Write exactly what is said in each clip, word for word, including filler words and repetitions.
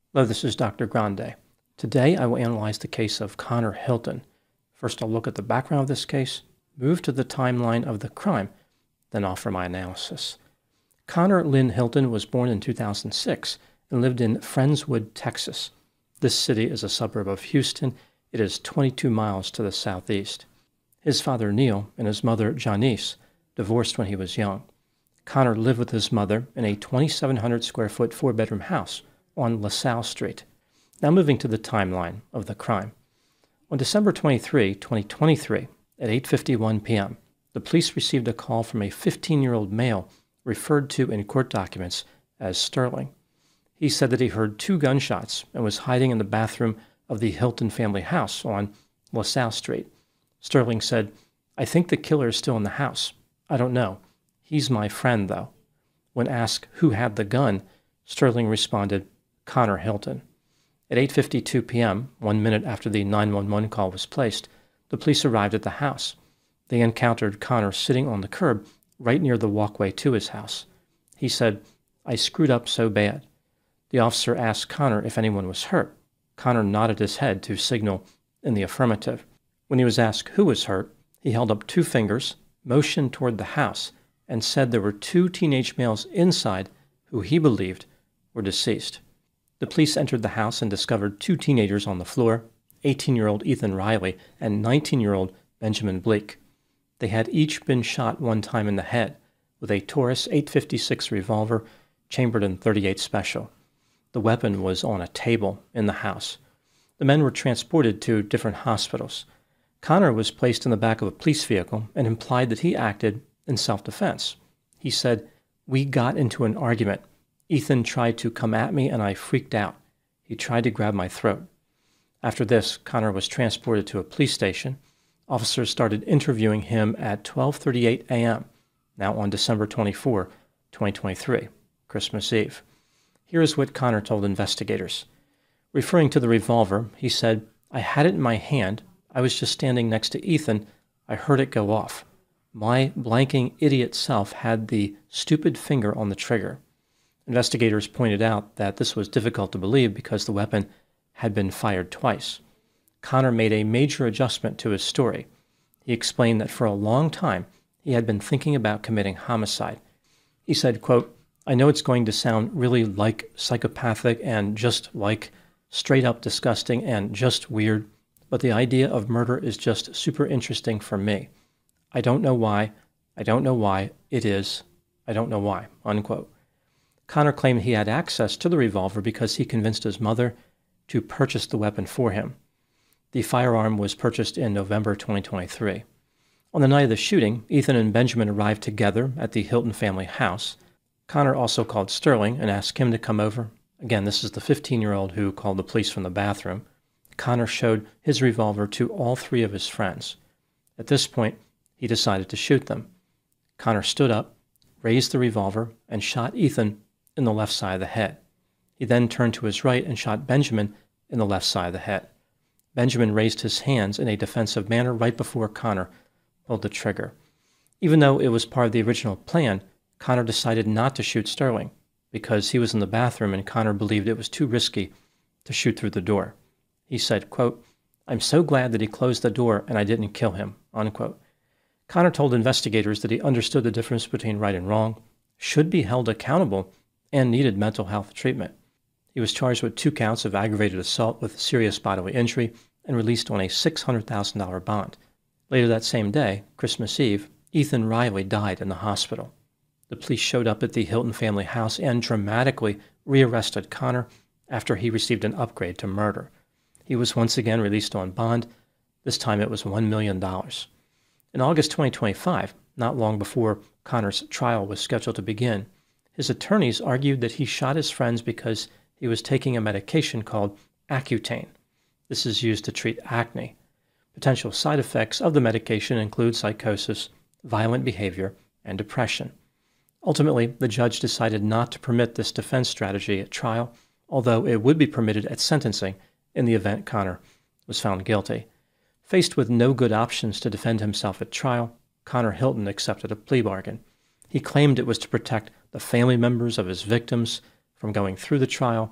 Hello, this is Doctor Grande. Today I will analyze the case of Connor Hilton. First I'll look at the background of this case, move to the timeline of the crime, then offer my analysis. Connor Lynn Hilton was born in two thousand six and lived in Friendswood, Texas. This city is a suburb of Houston. It is twenty-two miles to the southeast. His father Neil and his mother Janice divorced when he was young. Connor lived with his mother in a twenty-seven hundred square foot four-bedroom house on LaSalle Street. Now moving to the timeline of the crime. On December twenty-third, twenty twenty-three, at eight fifty-one p m, the police received a call from a fifteen-year-old male referred to in court documents as Sterling. He said that he heard two gunshots and was hiding in the bathroom of the Hilton family house on LaSalle Street. Sterling said, "I think the killer is still in the house. I don't know. He's my friend, though." When asked who had the gun, Sterling responded, "Connor Hilton." At eight fifty-two p m, one minute after the nine one one call was placed, the police arrived at the house. They encountered Connor sitting on the curb right near the walkway to his house. He said, "I screwed up so bad." The officer asked Connor if anyone was hurt. Connor nodded his head to signal in the affirmative. When he was asked who was hurt, he held up two fingers, motioned toward the house, and said there were two teenage males inside who he believed were deceased. The police entered the house and discovered two teenagers on the floor, eighteen-year-old Ethan Riley and nineteen-year-old Benjamin Bleak. They had each been shot one time in the head with a Taurus eight fifty-six revolver chambered in thirty-eight Special. The weapon was on a table in the house. The men were transported to different hospitals. Connor was placed in the back of a police vehicle and implied that he acted in self-defense. He said, "We got into an argument. Ethan tried to come at me and I freaked out. He tried to grab my throat." After this, Connor was transported to a police station. Officers started interviewing him at twelve thirty-eight a m, now on December twenty-fourth, twenty twenty-three, Christmas Eve. Here is what Connor told investigators. Referring to the revolver, he said, "I had it in my hand. I was just standing next to Ethan. I heard it go off. My blanking idiot self had the stupid finger on the trigger." Investigators pointed out that this was difficult to believe because the weapon had been fired twice. Connor made a major adjustment to his story. He explained that for a long time he had been thinking about committing homicide. He said, quote, "I know it's going to sound really like psychopathic and just like straight up disgusting and just weird, but the idea of murder is just super interesting for me. I don't know why. I don't know why. It is. I don't know why," unquote. Connor claimed he had access to the revolver because he convinced his mother to purchase the weapon for him. The firearm was purchased in November twenty twenty-three. On the night of the shooting, Ethan and Benjamin arrived together at the Hilton family house. Connor also called Sterling and asked him to come over. Again, this is the fifteen-year-old who called the police from the bathroom. Connor showed his revolver to all three of his friends. At this point, he decided to shoot them. Connor stood up, raised the revolver, and shot Ethan in the left side of the head. He then turned to his right and shot Benjamin in the left side of the head. Benjamin raised his hands in a defensive manner right before Connor pulled the trigger. Even though it was part of the original plan, Connor decided not to shoot Sterling because he was in the bathroom and Connor believed it was too risky to shoot through the door. He said, quote, "I'm so glad that he closed the door and I didn't kill him," unquote. Connor told investigators that he understood the difference between right and wrong, should be held accountable, and needed mental health treatment. He was charged with two counts of aggravated assault with serious bodily injury and released on a six hundred thousand dollars bond. Later that same day, Christmas Eve, Ethan Riley died in the hospital. The police showed up at the Hilton family house and dramatically rearrested Connor after he received an upgrade to murder. He was once again released on bond. This time it was one million dollars. In August twenty twenty-five, not long before Connor's trial was scheduled to begin, his attorneys argued that he shot his friends because he was taking a medication called Accutane. This is used to treat acne. Potential side effects of the medication include psychosis, violent behavior, and depression. Ultimately, the judge decided not to permit this defense strategy at trial, although it would be permitted at sentencing in the event Connor was found guilty. Faced with no good options to defend himself at trial, Connor Hilton accepted a plea bargain. He claimed it was to protect the family members of his victims from going through the trial,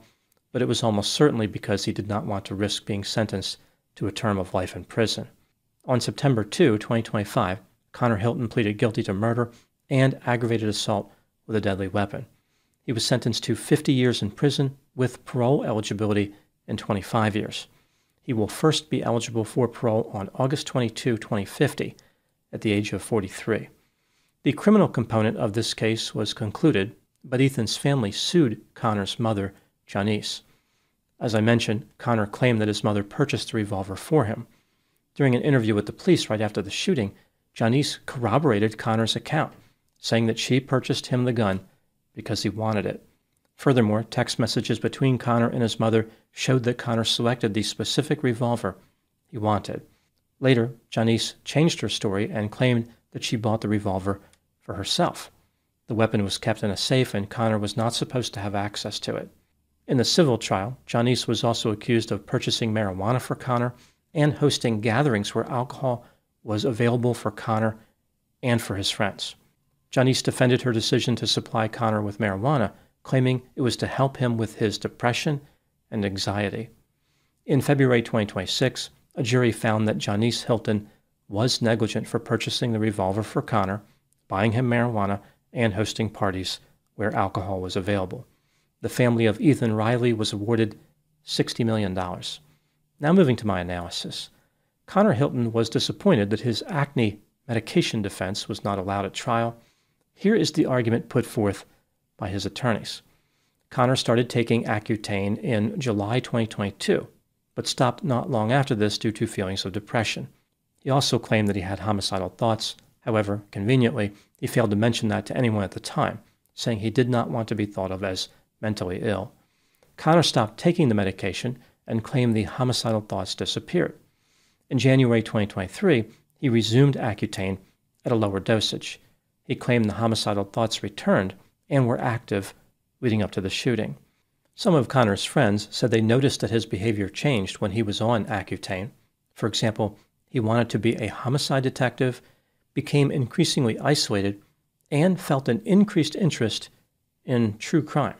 but it was almost certainly because he did not want to risk being sentenced to a term of life in prison. On September second, twenty twenty-five, Connor Hilton pleaded guilty to murder and aggravated assault with a deadly weapon. He was sentenced to fifty years in prison with parole eligibility in twenty-five years. He will first be eligible for parole on August twenty-second, twenty fifty, at the age of forty-three. The criminal component of this case was concluded, but Ethan's family sued Connor's mother, Janice. As I mentioned, Connor claimed that his mother purchased the revolver for him. During an interview with the police right after the shooting, Janice corroborated Connor's account, saying that she purchased him the gun because he wanted it. Furthermore, text messages between Connor and his mother showed that Connor selected the specific revolver he wanted. Later, Janice changed her story and claimed that she bought the revolver for herself. The weapon was kept in a safe and Connor was not supposed to have access to it. In the civil trial, Janice was also accused of purchasing marijuana for Connor and hosting gatherings where alcohol was available for Connor and for his friends. Janice defended her decision to supply Connor with marijuana, claiming it was to help him with his depression and anxiety. In February twenty twenty-six, a jury found that Janice Hilton was negligent for purchasing the revolver for Connor, buying him marijuana, and hosting parties where alcohol was available. The family of Ethan Riley was awarded sixty million dollars. Now moving to my analysis. Connor Hilton was disappointed that his acne medication defense was not allowed at trial. Here is the argument put forth by his attorneys. Connor started taking Accutane in July twenty twenty-two, but stopped not long after this due to feelings of depression. He also claimed that he had homicidal thoughts. However, conveniently, he failed to mention that to anyone at the time, saying he did not want to be thought of as mentally ill. Connor stopped taking the medication and claimed the homicidal thoughts disappeared. In January twenty twenty-three, he resumed Accutane at a lower dosage. He claimed the homicidal thoughts returned and were active leading up to the shooting. Some of Connor's friends said they noticed that his behavior changed when he was on Accutane. For example, he wanted to be a homicide detective, became increasingly isolated, and felt an increased interest in true crime.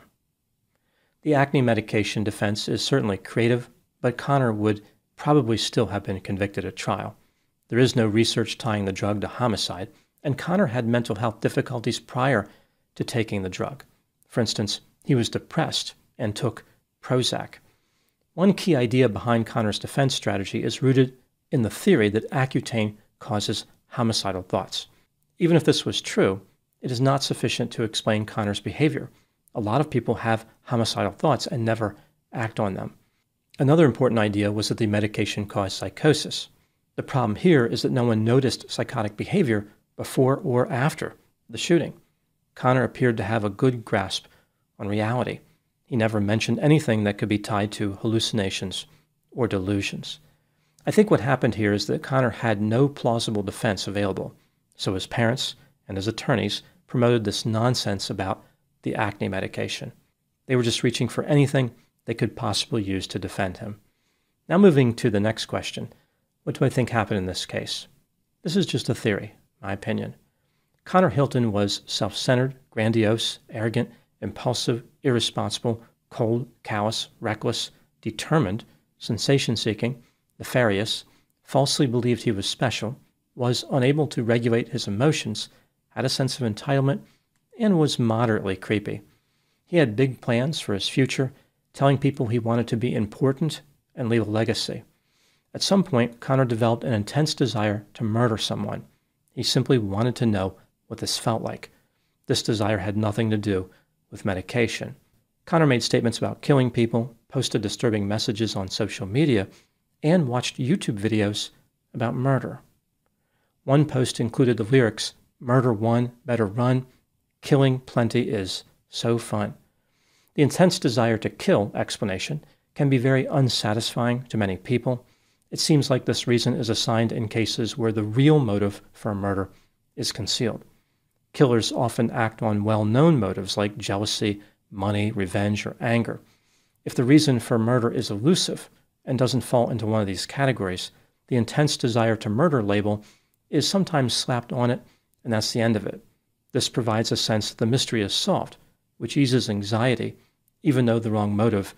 The acne medication defense is certainly creative, but Connor would probably still have been convicted at trial. There is no research tying the drug to homicide, and Connor had mental health difficulties prior to taking the drug. For instance, he was depressed and took Prozac. One key idea behind Connor's defense strategy is rooted in the theory that Accutane causes homicidal thoughts. Even if this was true, it is not sufficient to explain Connor's behavior. A lot of people have homicidal thoughts and never act on them. Another important idea was that the medication caused psychosis. The problem here is that no one noticed psychotic behavior before or after the shooting. Connor appeared to have a good grasp on reality. He never mentioned anything that could be tied to hallucinations or delusions. I think what happened here is that Connor had no plausible defense available, so his parents and his attorneys promoted this nonsense about the acne medication. They were just reaching for anything they could possibly use to defend him. Now moving to the next question, what do I think happened in this case? This is just a theory, my opinion. Connor Hilton was self-centered, grandiose, arrogant, impulsive, irresponsible, cold, callous, reckless, determined, sensation-seeking, nefarious, falsely believed he was special, was unable to regulate his emotions, had a sense of entitlement, and was moderately creepy. He had big plans for his future, telling people he wanted to be important and leave a legacy. At some point, Connor developed an intense desire to murder someone. He simply wanted to know what this felt like. This desire had nothing to do with medication. Connor made statements about killing people, posted disturbing messages on social media, and watched YouTube videos about murder. One post included the lyrics, "Murder one, better run. Killing plenty is so fun." The intense desire to kill explanation can be very unsatisfying to many people. It seems like this reason is assigned in cases where the real motive for a murder is concealed. Killers often act on well-known motives like jealousy, money, revenge, or anger. If the reason for murder is elusive and doesn't fall into one of these categories, the intense desire to murder label is sometimes slapped on it, and that's the end of it. This provides a sense that the mystery is solved, which eases anxiety, even though the wrong motive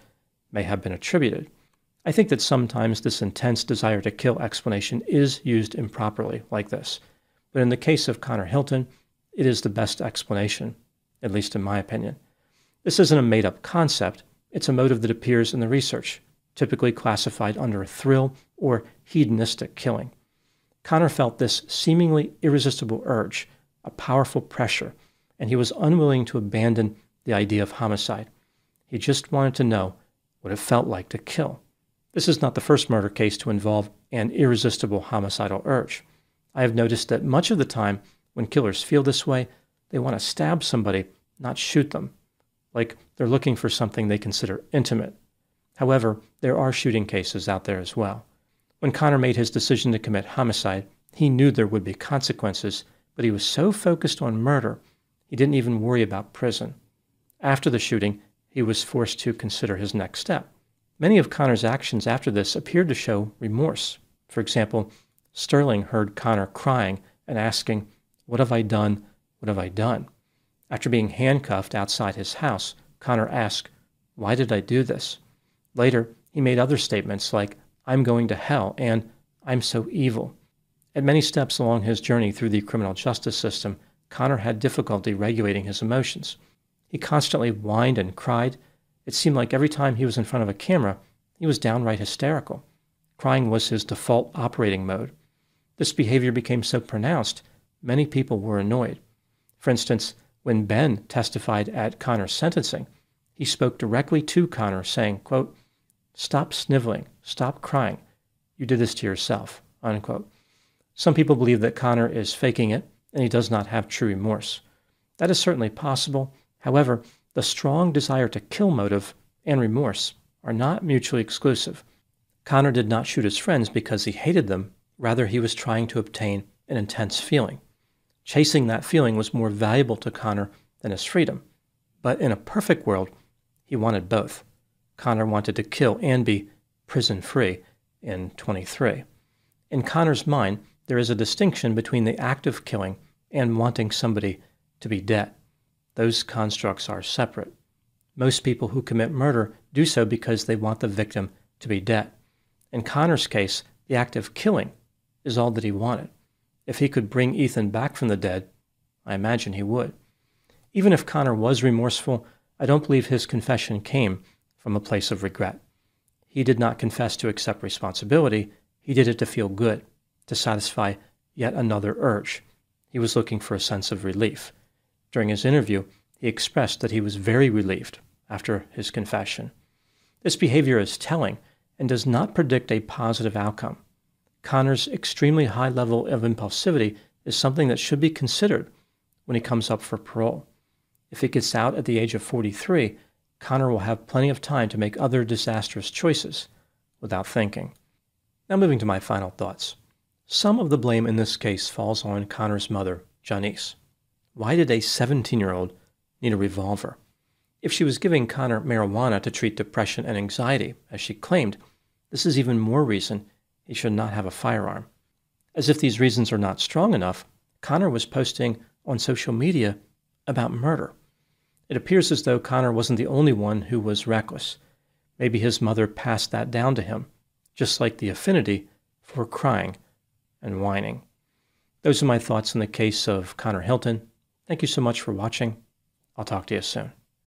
may have been attributed. I think that sometimes this intense desire to kill explanation is used improperly like this, but in the case of Connor Hilton, it is the best explanation, at least in my opinion. This isn't a made-up concept, it's a motive that appears in the research, typically classified under a thrill or hedonistic killing. Connor felt this seemingly irresistible urge, a powerful pressure, and he was unwilling to abandon the idea of homicide. He just wanted to know what it felt like to kill. This is not the first murder case to involve an irresistible homicidal urge. I have noticed that much of the time, when killers feel this way, they want to stab somebody, not shoot them, like they're looking for something they consider intimate. However, there are shooting cases out there as well. When Connor made his decision to commit homicide, he knew there would be consequences, but he was so focused on murder, he didn't even worry about prison. After the shooting, he was forced to consider his next step. Many of Connor's actions after this appeared to show remorse. For example, Sterling heard Connor crying and asking, "What have I done? What have I done?" After being handcuffed outside his house, Connor asked, "Why did I do this?" Later, he made other statements like, "I'm going to hell," and "I'm so evil." At many steps along his journey through the criminal justice system, Connor had difficulty regulating his emotions. He constantly whined and cried. It seemed like every time he was in front of a camera, he was downright hysterical. Crying was his default operating mode. This behavior became so pronounced, many people were annoyed. For instance, when Ben testified at Connor's sentencing, he spoke directly to Connor saying, quote, "Stop sniveling, stop crying. You did this to yourself," unquote. Some people believe that Connor is faking it and he does not have true remorse. That is certainly possible. However, the strong desire to kill motive and remorse are not mutually exclusive. Connor did not shoot his friends because he hated them. Rather, he was trying to obtain an intense feeling. Chasing that feeling was more valuable to Connor than his freedom. But in a perfect world, he wanted both. Connor wanted to kill and be prison-free in twenty-three. In Connor's mind, there is a distinction between the act of killing and wanting somebody to be dead. Those constructs are separate. Most people who commit murder do so because they want the victim to be dead. In Connor's case, the act of killing is all that he wanted. If he could bring Ethan back from the dead, I imagine he would. Even if Connor was remorseful, I don't believe his confession came from a place of regret. He did not confess to accept responsibility. He did it to feel good, to satisfy yet another urge. He was looking for a sense of relief. During his interview, he expressed that he was very relieved after his confession. This behavior is telling and does not predict a positive outcome. Connor's extremely high level of impulsivity is something that should be considered when he comes up for parole. If he gets out at the age of forty-three, Connor will have plenty of time to make other disastrous choices without thinking. Now moving to my final thoughts. Some of the blame in this case falls on Connor's mother, Janice. Why did a seventeen-year-old need a revolver? If she was giving Connor marijuana to treat depression and anxiety, as she claimed, this is even more reason he should not have a firearm. As if these reasons are not strong enough, Connor was posting on social media about murder. It appears as though Connor wasn't the only one who was reckless. Maybe his mother passed that down to him, just like the affinity for crying and whining. Those are my thoughts on the case of Connor Hilton. Thank you so much for watching. I'll talk to you soon.